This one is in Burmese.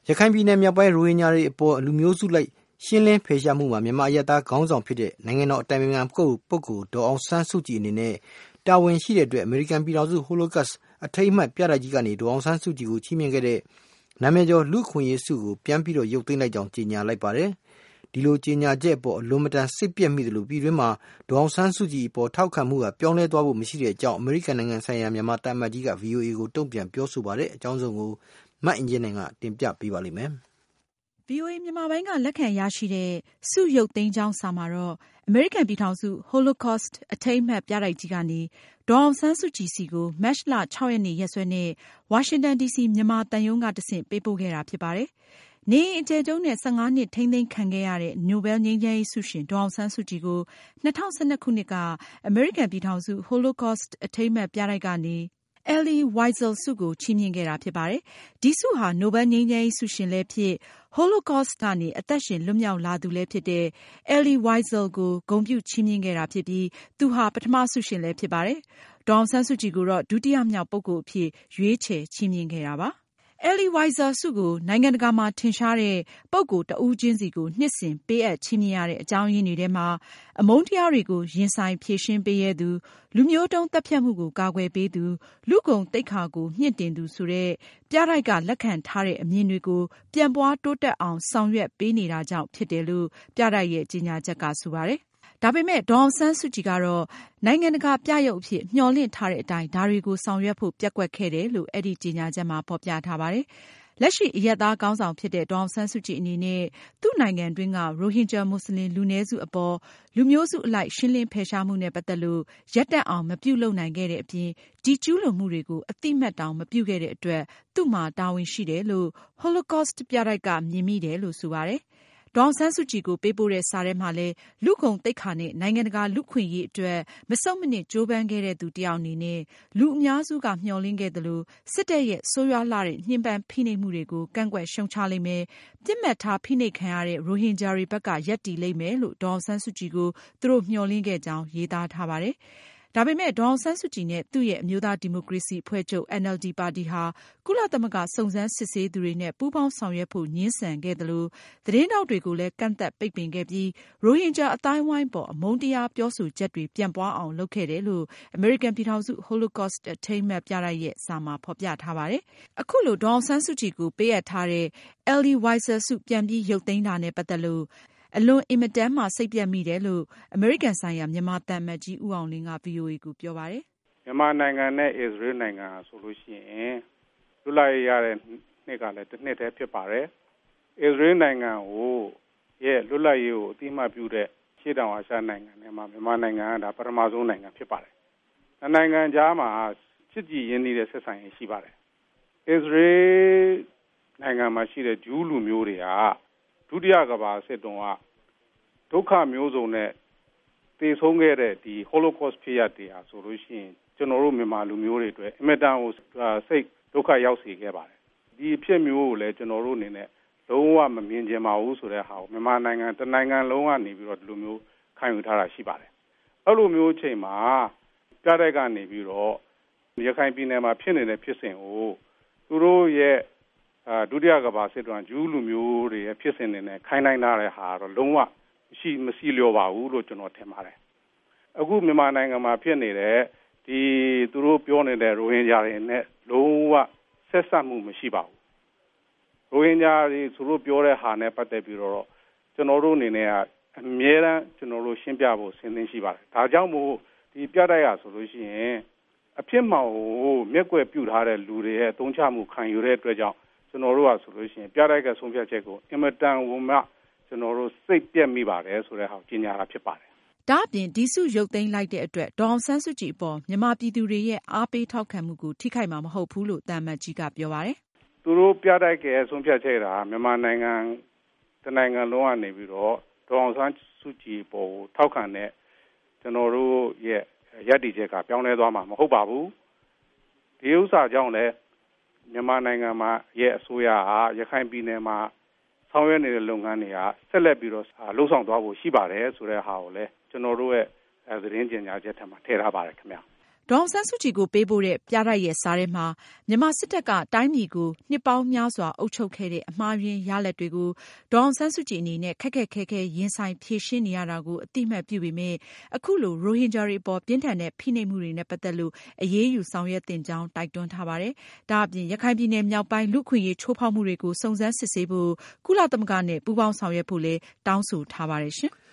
ရခိုင်ပြည်နယ်မြောက်ပိုင်းရိုဟင်ဂျာတွေအပေါ်လူမျိုးစုလိုက်ရှင်းလင်းဖယ်ရှားမှုမှာမြန်မာအရပ်သားခေါင်းဆောင်ဖြစ်တဲ့နိုင်ငံတော်အတိုင်ပင်ခံပုဂ္ဂိုလ်ဒေါ်အောင်ဆန်းစုကြည်အနေနဲ့တာဝန်ရှိတဲ့အတွက်အမေရိကန်ပြည်ထောင်စု Holocaust အထိမ်းအမှတ်ပြတိုက်ကြီးကနေဒေါ်အောင်ဆန်းစုကြည်ကိုချီးမြှင့်ခဲ့တဲ့နာမည်ကျော်လူ့အခွင့်အရေးဆုကိုပြန်ပြီးရုပ်သိမ်းလိုက်ကြောင်းကြေညာလိုက်ပါတယ်။ဒီလိုကြေညာချက်အပေါ်အလွန်မတန်စိတ်ပျက်မိသလိုပြည်တွင်းမှာဒေါ်အောင်ဆန်းစုကြည်အပေါ်ထောက်ခံမှုကပြောင်းလဲသွားဖို့မရှိတဲ့အကြောင်းအမေရိကန်နိုင်ငံဆိုင်ရာမြန်မာသံအမတ်ကြီးက VOA ကိုတုံ့ပြန်ပြောဆိုပါတယ်။အကြောင်းစုံကိုမအင်ကြင်းနိုင်ကတင်ပြပေးပါလိမ့်မယ်။ VOA မြန်မာပိုင်းကလက်ခံရရှိတဲ့ဆုရုပ်သိမ်းကြောင်းစာမှာတော့အမေရိကန်ပြည်ထောင်စု Holocaust အထိမ်းအမှတ်ပြတိုက်ကြီးကနေဒေါ်အောင်ဆန်းစုကြည်စီကိုမတ်လ 6 ရက်နေ့ရက်စွဲနဲ့ဝါရှင်တန်ဒီစီမြန်မာသံရုံးကတဆင့်ပေးပို့ခဲ့တာဖြစ်ပါတယ်။နေအိမ်အကျယ်ချုပ်နဲ့ 15 နှစ်ထိန်းသိမ်းခံခဲ့ရတဲ့နိုဘယ်ငြိမ်းချမ်းရေးဆုရှင်ဒေါ်အောင်ဆန်းစုကြည်ကို2012 ခုနှစ်ကအမေရိကန်ပြည်ထောင်စု Holocaust အထိမ်းအမှတ်ပြတိုက်ကနေ Elie Wiesel ဆုကိုချီးမြှင့်ခဲ့တာဖြစ်ပါတယ်။ဒီဆုဟာနိုဘယ်ငြိမ်းချမ်းရေးဆုရှင်လည်းဖြစ် Holocaust ကနေအသက်ရှင်လွတ်မြောက်လာသူလည်းဖြစ်တဲ့ Elie Wiesel ကိုဂုဏ်ပြုချီးမြှင့်ခဲ့တာဖြစ်ပြီးသူဟာပထမဆုရှင်လည်းဖြစ်ပါတယ်။ဒေါ်အောင်ဆန်းစုကြည်ကိုတော့ဒုတိယမြောက်ပုဂ္ဂိုလ်အဖြစ်ရွေးချယ်ချီးမြှင့်ခဲ့တာပါ။ Elie Wiesel ဆုကိုနိုင်ငံတကာမှာထင်ရှားတဲ့ပုဂ္ဂိုလ်တဦးချင်းစီကိုနှစ်စဉ်ပေးအပ်ချီးမြှင့်ရတဲ့အကြောင်းရင်းတွေထဲမှာအမုန်းတရားတွေကိုရင်ဆိုင်ဖြေရှင်းပေးရဲသူ၊လူမျိုးတုန်းသတ်ဖြတ်မှုကိုကာကွယ်ပေးသူ၊လူ့ဂုဏ်သိက္ခာကိုမြှင့်တင်သူဆိုတဲ့ပြတိုက်ကလက်ခံထားတဲ့အမြင်တွေကိုပြန့်ပွားတိုးတက်အောင်ဆောင်ရွက်ပေးနေတာကြောင့်ဖြစ်တယ်လို့ပြတိုက်ရဲ့ကြေညာချက်ကဆိုပါတယ်။ဒါပေမဲ့ဒေါ်အောင်ဆန်းစုကြည်ကတော့နိုင်ငံတကာပြယုဂ်အဖြစ်မျှော်လင့်ထားတဲ့အတိုင်းဒါတွေကိုဆောင်ရွက်ဖို့ပျက်ကွက်ခဲ့တယ်လို့အဲဒီကြေညာချက်မှာဖေါ်ပြထားပါတယ်။လက်ရှိအရပ်သားခေါင်းဆောင်ဖြစ်တဲ့ဒေါ်အောင်ဆန်းစုကြည်အနေနဲ့သူ့နိုင်ငံတွင်းကရိုဟင်ဂျာမွတ်စလင်လူနည်းစုအပေါ်လူမျိုးစုအလိုက်ရှင်းလင်းဖယ်ရှားမှုနဲ့ပတ်သက်လို့ရပ်တန့်အောင်မပြုလုပ်နိုင်ခဲ့တဲ့အပြင်ဒီကျူးလွန်မှုတွေကိုအသိမှတ်တောင်မပြုခဲ့တဲ့အတွက်သူ့မှာတာဝန်ရှိတယ်လို့ Holocaust ပြတိုက်ကမြင်မိတယ်လို့ဆိုပါတယ်။ဒေါ်အောင်ဆန်းစုကြည်ကိုပေးပို့တဲ့စာထဲမှာလည်းလူ့ဂုဏ်သိက္ခာနဲ့နိုင်ငံတကာလူ့အခွင့်အရေးအတွက်မဆုတ်မနစ်ကြိုးပမ်းခဲ့တဲ့သူတယောက်အနေနဲ့လူအများစုကမျှော်လင့်ခဲ့သလိုစစ်တပ်ရဲ့ဆိုးရွားလှတဲ့ညှဉ်းပန်းဖိနှိပ်မှုတွေကိုကန့်ကွက်ရှုတ်ချလိမ့်မယ်၊ပစ်မှတ်ထားဖိနှိပ်ခံရတဲ့ရိုဟင်ဂျာတွေဘက်ကရပ်တည်လိမ့်မယ်လို့ဒေါ်အောင်ဆန်းစုကြည်ကိုသူတို့မျှော်လင့်ခဲ့ကြောင်းရေးသားထားပါတယ်။ဒါပေမဲ့ဒေါ်အောင်ဆန်းစုကြည်နဲ့သူ့ရဲ့အမျိုးသားဒီမိုကရေစီအဖွဲ့ချုပ် NLD ပါတီဟာကုလသမဂ္ဂစုံစမ်းစစ်ဆေးသူတွေနဲ့ပူးပေါင်းဆောင်ရွက်ဖို့ငြင်းဆန်ခဲ့သလိုသတင်းထောက်တွေကိုလည်းကန့်သတ်ပိတ်ပင်ခဲ့ပြီးရိုဟင်ဂျာအသိုင်းအဝိုင်းပေါ်အမုန်းတရားပြောဆိုချက်တွေပြန့်ပွားအောင်လုပ်ခဲ့တယ်လို့အမေရိကန်ပြည်ထောင်စု Holocaust အထိမ်းအမှတ်ပြတိုက်ရဲ့စာမှာဖေါ်ပြထားပါတယ်။အခုလိုဒေါ်အောင်ဆန်းစုကြည်ကိုပေးအပ်ထားတဲ့ Elie Wiesel ဆုပြန်ပြီးရုပ်သိမ်းတာနဲ့ပတ်သက်လို့အလွန်အင်မတန်မှစိတ်ပျက်မိတယ်လို့အမေရိကန်ဆိုင်ရာမြန်မာသံအမတ်ကြီးဦးအောင်လင်းက VOA ကိုပြောပါတယ်။မြန်မာနိုင်ငံနဲ့အစ္စရေးနိုင်ငံဆိုလို့ရှိရင်လွတ်လပ်ရေးရတဲ့နှစ်ကလည်းတစ်နှစ်တည်းဖြစ်ပါတယ်။အစ္စရေးနိုင်ငံကိုရဲ့လွတ်လပ်ရေးကိုအတိအမှတ်ပြုတဲ့ရှေ့တောင်အာရှနိုင်ငံတွေမှာမြန်မာနိုင်ငံကဒါပထမဆုံးနိုင်ငံဖြစ်ပါတယ်။နိုင်ငံကြားမှာချစ်ကြည်ရင်းနှီးတဲ့ဆက်ဆံရေးရှိပါတယ်။အစ္စရေးနိုင်ငံမှာရှိတဲ့ဂျူးလူမျိုးတွေကဒုတိယကမ္ဘာစစ်တုန်းကဒုက္ခမျိုးစုံနဲ့တည်ဆုံးခဲ့တဲ့ဒီ Holocaust ဖြစ်ရပ်တွေဟာဆိုလို့ရှိရင်ကျွန်တော်တို့မြန်မာလူမျိုးတွေအတွက်အင်မတန်ကိုစိတ်ဒုက္ခရောက်စေခဲ့ပါတယ်ဒီအဖြစ်မျိုးကိုလည်းကျွန်တော်တို့အနေနဲ့လုံးဝမမြင်ချင်ပါဘူးဆိုတဲ့ဟာကိုမြန်မာနိုင်ငံတနိုင်ငံလုံးကနေပြီးတော့ဒီလိုမျိုးခံယူထားတာရှိပါတယ်အဲ့လိုမျိုးအချိန်မှာပြတဲ့ကနေပြီးတော့ရခိုင်ပြည်နယ်မှာဖြစ်နေတဲ့ဖြစ်စဉ်ကိုသူတို့ရဲ့ဒုတိယကမ္ဘာစစ်တုန်းကဂျူးလူမျိုးတွေရဲ့ဖြစ်စဉ်တွေနဲ့ခိုင်းနိုင်တဲ့ဟာတော့လုံးဝမရှိလျော်ပါဘူးလို့ကျွန်တော်ထင်ပါတယ်အခုမြန်မာနိုင်ငံမှာဖြစ်နေတဲ့ဒီသူတို့ပြောနေတဲ့ရိုဟင်ဂျာတွေနဲ့လုံးဝဆက်ဆက်မှုမရှိပါဘူးရိုဟင်ဂျာတွေသူတို့ပြောတဲ့ဟာနဲ့ပတ်သက်ပြီးတော့ကျွန်တော်တို့အနေနဲ့ကအမြဲတမ်းကျွန်တော်တို့ရှင်းပြဖို့စဉ်းသင့်ရှိပါတယ်ဒါကြောင့်မို့ဒီပြတိုက်ရဆိုလို့ရှိရင်အဖြစ်မှောင်ကိုမျက်ကွယ်ပြုထားတဲ့လူတွေရဲ့အသုံးချမှုခံယူတဲ့အတွက်ကြောင့်ကျွန်တော်တို့ကဆိုလို့ရှိရင်ပြတိုက်ကဆုံးဖြတ်ချက်ကိုအင်မတန်ဝမှကျွန်တော်တို့စိတ်ပြက်မိပါတယ်ဆိုတဲ့ဟာကိုကြီးညာတာဖြစ်ပါတယ်။ဒါ့အပြင်ဒီဆုရုပ်သိမ်းလိုက်တဲ့အတွက်ဒေါ်အောင်ဆန်းစုကြည်အပေါ်မြန်မာပြည်သူတွေရဲ့အားပေးထောက်ခံမှုကိုထိခိုက်မှာမဟုတ်ဘူးလို့သံအမတ်ကြီးကပြောပါတယ်။သူတို့ပြတိုက်ကဆုံးဖြတ်ချက်တာမြန်မာနိုင်ငံတနိုင်ငံလုံးကနေပြီးတော့ဒေါ်အောင်ဆန်းစုကြည်ပေါ်ကိုထောက်ခံတဲ့ကျွန်တော်တို့ရဲ့ရည်တည်ချက်ကပြောင်းလဲသွားမှာမဟုတ်ပါဘူး။ဒီဥစ္စာကြောင့်လည်းမြန်မာနိုင်ငံမှာရဲ့အစိုးရဟာရခိုင်ပြည်နယ်မှာဆောင်ရွက်နေတဲ့လုပ်ငန်းတွေကဆက်လက်ပြီးတော့လှုပ်ဆောင်သွားဖို့ရှိပါတယ်ဆိုတဲ့ဟာကိုလည်းကျွန်တော်တို့ရဲ့သတင်းကြေညာချက်ထဲမှာထည့်ထားပါတယ်ခင်ဗျာဒေါ်အောင်ဆန်းစုကြည်ကိုပေးပို့တဲ့ပြတိုက်ရဲ့စာထဲမှာမြန်မာစစ်တပ်ကတိုင်းပြည်ကိုနှစ်ပေါင်းများစွာအုပ်ချုပ်ခဲ့တဲ့အမှားယွင်းရလဒ်တွေကိုဒေါ်အောင်ဆန်းစုကြည်အနေနဲ့ခက်ခက်ခဲခဲရင်ဆိုင်ဖြေရှင်းနေရတာကိုအသိအမှတ်ပြုပေမဲ့အခုလိုရိုဟင်ဂျာတွေအပေါ်ပြင်းထန်တဲ့ဖိနှိပ်မှုတွေနဲ့ပတ်သက်လို့အရေးယူဆောင်ရွက်သင့်ကြောင်းတိုက်တွန်းထားပါတယ်။ဒါအပြင်ရခိုင်ပြည်နယ်မြောက်ပိုင်းလူ့အခွင့်အရေးချိုးဖောက်မှုတွေကိုစုံစမ်းစစ်ဆေးဖို့ကုလသမဂ္ဂနဲ့ပူးပေါင်းဆောင်ရွက်ဖို့လည်းတောင်းဆိုထားပါတယ်ရှင်။